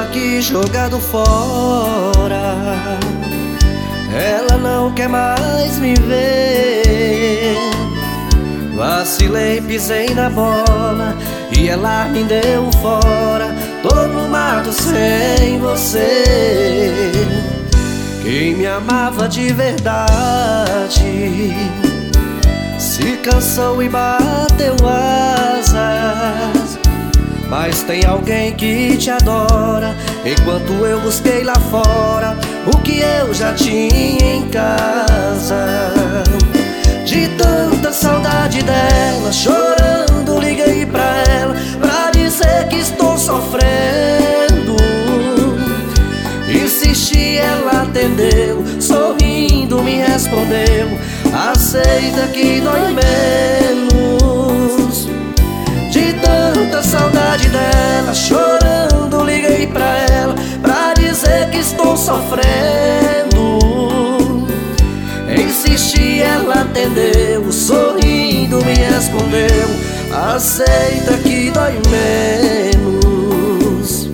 aqui jogado fora. Ela não quer mais me ver. Vacilei, pisei na bola e ela me deu fora. Tô no mato sem você. Quem me amava de verdade se cansou e bateu asas. Mas tem alguém que te adora, enquanto eu busquei lá fora o que eu já tinha em casa. De tanta saudade dela, chorando liguei pra ela pra dizer que estou sofrendo. Insisti, ela atendeu, sorrindo me respondeu: aceita que dói menos. De tanta saudade dela, chorando liguei pra ela pra dizer que estou sofrendo. Insisti, ela atendeu, sorrindo me respondeu: aceita que dói menos.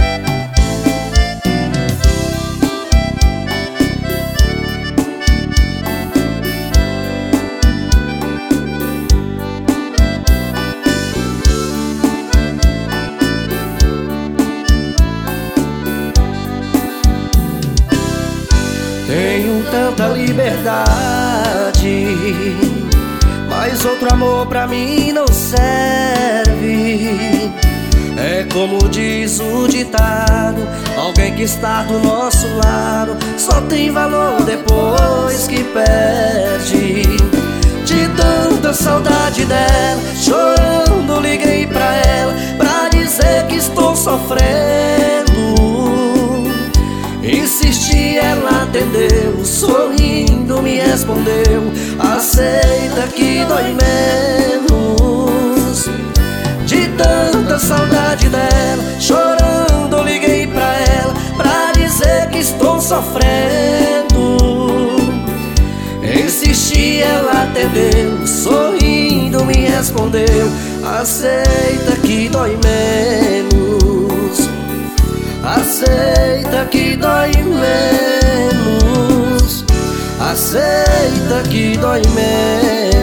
Tenho tanta liberdade, mas outro amor pra mim não serve. É como diz o ditado: alguém que está do nosso lado só tem valor depois que perde. De tanta saudade dela, chorando liguei pra ela pra dizer que estou sofrendo. Insisti, ela atendeu, sorrindo me respondeu: aceita que dói menos. De tanta saudade dela, chorando liguei pra ela pra dizer que estou sofrendo. Insisti, ela atendeu, sorrindo me respondeu: aceita que dói menos. Aceita que dói menos. Aceita que dói menos.